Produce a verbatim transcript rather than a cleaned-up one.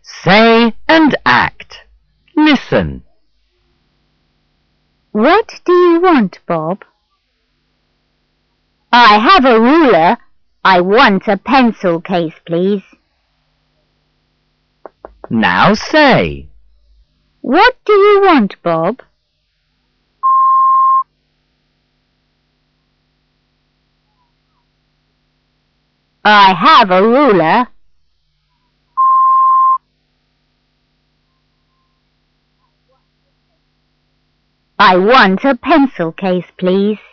Say and act. Listen. What do you want, Bob? I have a ruler. I want a pencil case, please. Now say. What do you want, Bob? I have a ruler. I want a pencil case, please.